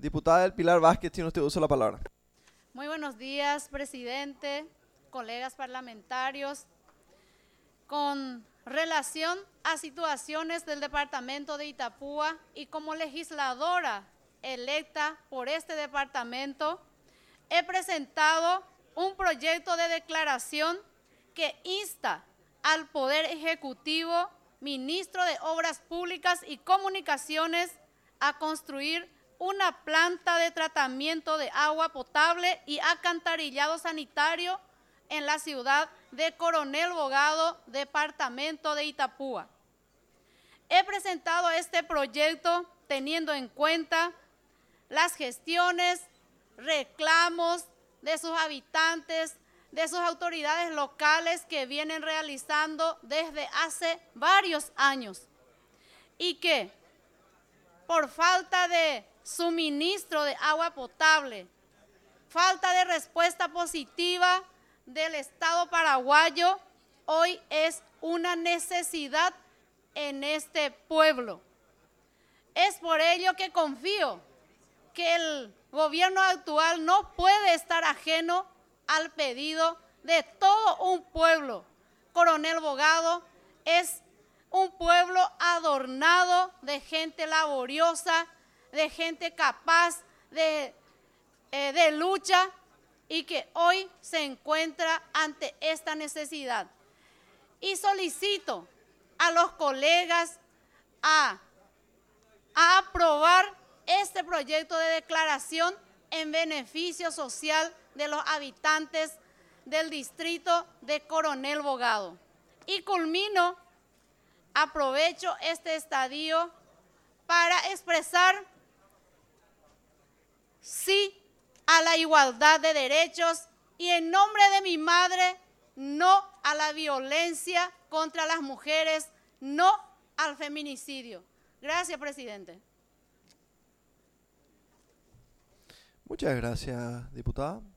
Diputada del Pilar Vázquez, tiene usted uso de la palabra. Muy buenos días, presidente, colegas parlamentarios. Con relación a situaciones del departamento de Itapúa y como legisladora electa por este departamento, he presentado un proyecto de declaración que insta al Poder Ejecutivo, Ministro de Obras Públicas y Comunicaciones, a construir una planta de tratamiento de agua potable y alcantarillado sanitario en la ciudad de Coronel Bogado, departamento de Itapúa. He presentado este proyecto teniendo en cuenta las gestiones, reclamos de sus habitantes, de sus autoridades locales que vienen realizando desde hace varios años y que por falta de suministro de agua potable, falta de respuesta positiva del Estado paraguayo, hoy es una necesidad en este pueblo. Es por ello que confío que el gobierno actual no puede estar ajeno al pedido de todo un pueblo. Coronel Bogado es un pueblo adornado de gente laboriosa, de gente capaz de lucha y que hoy se encuentra ante esta necesidad. Y solicito a los colegas a aprobar este proyecto de declaración en beneficio social de los habitantes del distrito de Coronel Bogado. Y culmino, aprovecho este estadio para expresar sí a la igualdad de derechos y en nombre de mi madre, no a la violencia contra las mujeres, no al feminicidio. Gracias, presidente. Muchas gracias, diputada.